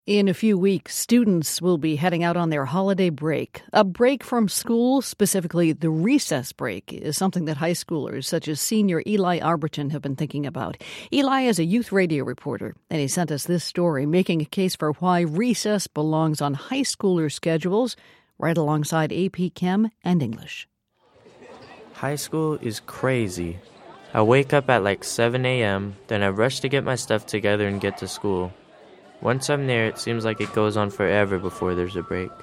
In a few weeks, students will be heading out on their holiday break. A break from school, specifically the recess break, is something that high schoolers such as senior Eli Arberton have been thinking about. Eli is a youth radio reporter, and he sent us this story making a case for why recess belongs on high schoolers' schedules, right alongside AP Chem and English. High school is crazy. I wake up at like 7 a.m., then I rush to get my stuff together and get to school. Once I'm there, it seems like it goes on forever before there's a break.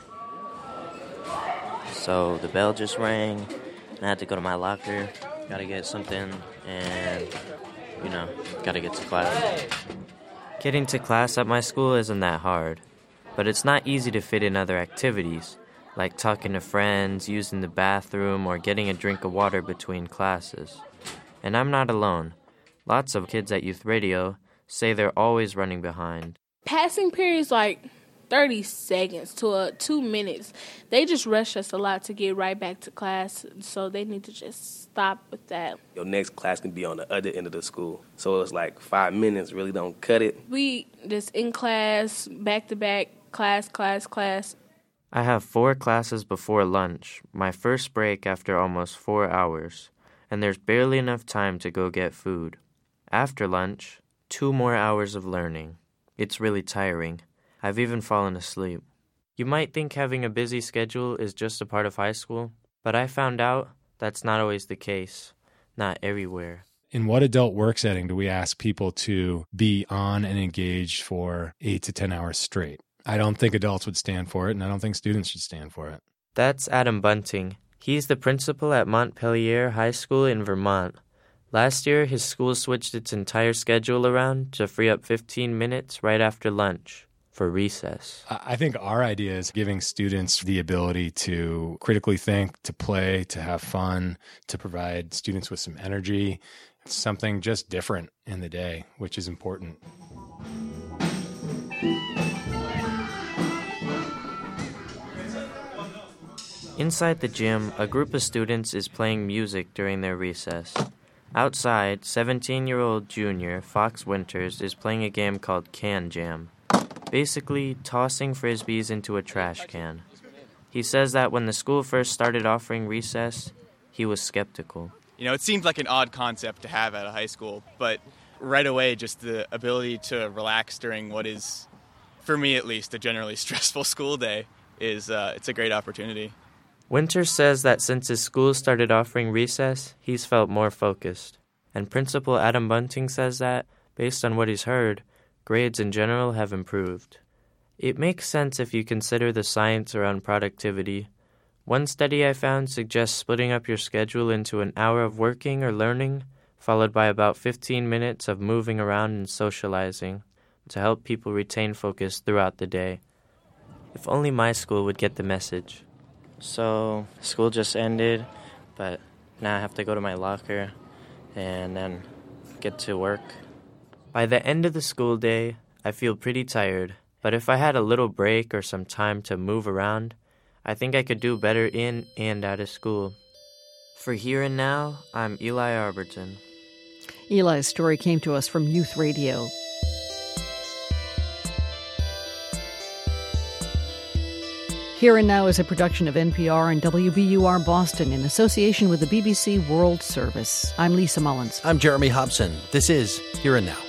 So the bell just rang, and I had to go to my locker, gotta get something, and, gotta get to class. Getting to class at my school isn't that hard, but it's not easy to fit in other activities, like talking to friends, using the bathroom, or getting a drink of water between classes. And I'm not alone. Lots of kids at Youth Radio say they're always running behind. Passing periods like 30 seconds to 2 minutes. They just rush us a lot to get right back to class, so they need to just stop with that. Your next class can be on the other end of the school, so it's like 5 minutes really don't cut it. We just in class, back-to-back, class. I have 4 classes before lunch, my first break after almost 4 hours, and there's barely enough time to go get food. After lunch, 2 more hours of learning. It's really tiring. I've even fallen asleep. You might think having a busy schedule is just a part of high school, but I found out that's not always the case. Not everywhere. In what adult work setting do we ask people to be on and engaged for 8 to 10 hours straight? I don't think adults would stand for it, and I don't think students should stand for it. That's Adam Bunting. He's the principal at Montpelier High School in Vermont. Last year, his school switched its entire schedule around to free up 15 minutes right after lunch for recess. I think our idea is giving students the ability to critically think, to play, to have fun, to provide students with some energy. It's something just different in the day, which is important. Inside the gym, a group of students is playing music during their recess. Outside, 17-year-old junior Fox Winters is playing a game called Can Jam, basically tossing frisbees into a trash can. He says that when the school first started offering recess, he was skeptical. It seemed like an odd concept to have at a high school, but right away, just the ability to relax during what is, for me at least, a generally stressful school day it's a great opportunity. Winters says that since his school started offering recess, he's felt more focused. And Principal Adam Bunting says that, based on what he's heard, grades in general have improved. It makes sense if you consider the science around productivity. One study I found suggests splitting up your schedule into an hour of working or learning, followed by about 15 minutes of moving around and socializing, to help people retain focus throughout the day. If only my school would get the message. So school just ended, but now I have to go to my locker and then get to work. By the end of the school day, I feel pretty tired, but if I had a little break or some time to move around, I think I could do better in and out of school. For Here and Now, I'm Eli Arberton. Eli's story came to us from Youth Radio. Here and Now is a production of NPR and WBUR Boston in association with the BBC World Service. I'm Lisa Mullins. I'm Jeremy Hobson. This is Here and Now.